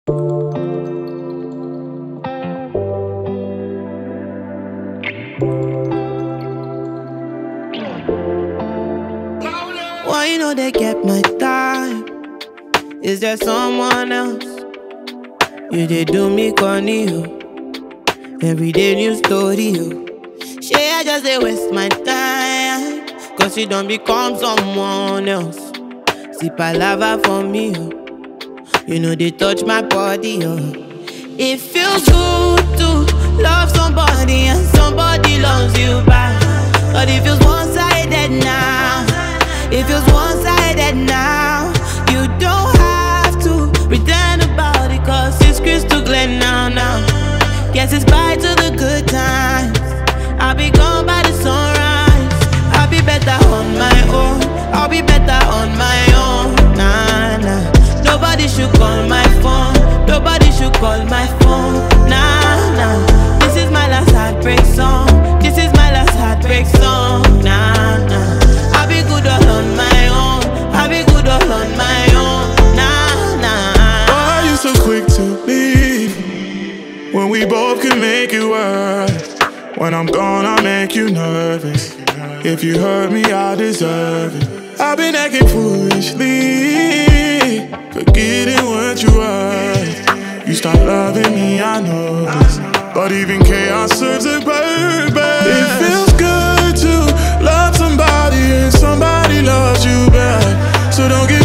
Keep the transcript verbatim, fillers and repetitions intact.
Why you know they get my time? Is there someone else? You they do me corny, yo. Every day new story, yo. Shey I just they waste my time, cause you don't become someone else. See palava for me, yo. You know they touch my body, yo. It feels good to love somebody and somebody loves you back. But it feels one-sided now. It feels one-sided now. You don't have to pretend about it, cause it's crystal clear now, now. Guess it's bye to the good times. I'll be gone by the sunrise. I'll be better on my own. I'll be better on my own. Nah, nah. Nobody should call my phone. Nobody should call my phone. Nah, nah. This is my last heartbreak song. This is my last heartbreak song. Nah, nah. I'll be good all on my own. I'll be good all on my own. Nah, nah. Why are you so quick to leave when we both can make it work? When I'm gone, I'll make you nervous. If you hurt me, I deserve it. I've been acting foolishly, forgetting what you were. You start loving me, I know this, but even chaos serves a purpose. It feels good to love somebody and somebody loves you back. So don't give